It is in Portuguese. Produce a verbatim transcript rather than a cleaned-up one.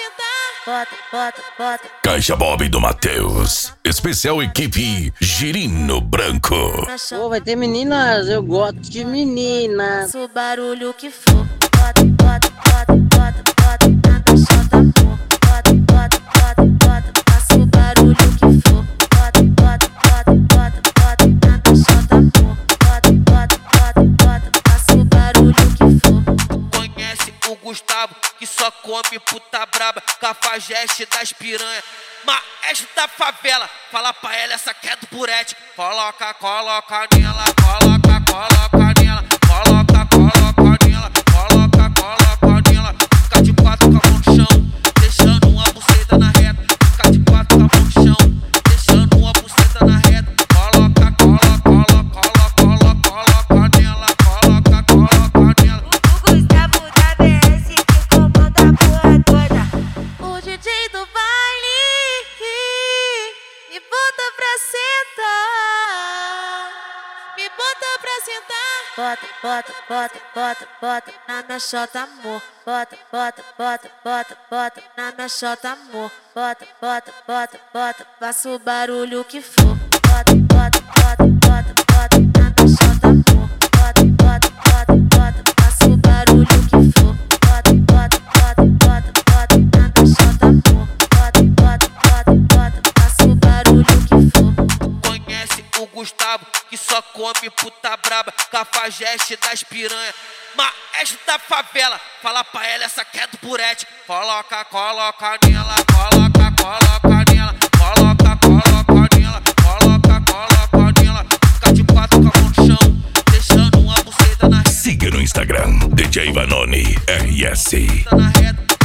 sentar. Bota, bota, bota. Caixa Bob do Matheus. Especial equipe Girino Branco. Pô, vai ter meninas, eu gosto de meninas. Faça o barulho que for. Bota, bota, bota, bota, bota. Na minha chota, amor. Bota, bota, bota, bota. Faça o barulho que for. Bota, bota, bota, bota, bota. Na minha chota, amor. Bota, bota, bota, bota. Faça o barulho que for. Conhece o Gustavo, que só come puta braba, cafajeste das piranha, maestro da favela. Fala pra ela, essa que é do Burete. Coloca, coloca nela, coloca, coloca nela, coloca, coloca nela, coloca, coloca nela. Fica de quatro com a mão no chão, deixando uma buceta na reta. Fica de quatro com a mão no chão, deixando uma buceta na reta. Coloca, coloca, coloca, coloca, coloca nela, coloca, coloca nela. O Gustavo da B S que comanda a porra toda. O D J do baile me bota pra sentar. Me bota pra sentar. Bota, bota, bota, bota, bota. Na minha chota, amor. Bota, bota, bota, bota, bota. Na minha chota, amor. Bota, bota, bota, bota. Faça o barulho que for. Bota, bota, bota, bota, bota. Na minha chota, amor. Bota, bota, bota, bota. Faça o barulho que for. Bota, bota, bota, bota, bota. Na minha chota, amor. Bota, bota, bota, bota. Faça o barulho que for. Conhece o Gustavo, que só come puta braba, cafajeste das piranha, maestro da favela. Fala pra ela, essa que é do Burete. Coloca, coloca nela, coloca, coloca nela, coloca, coloca nela, coloca, coloca nela. Fica de quatro com a mão no chão, deixando uma buceta na reta. Siga no Instagram D J Vanoni R S. Na reta.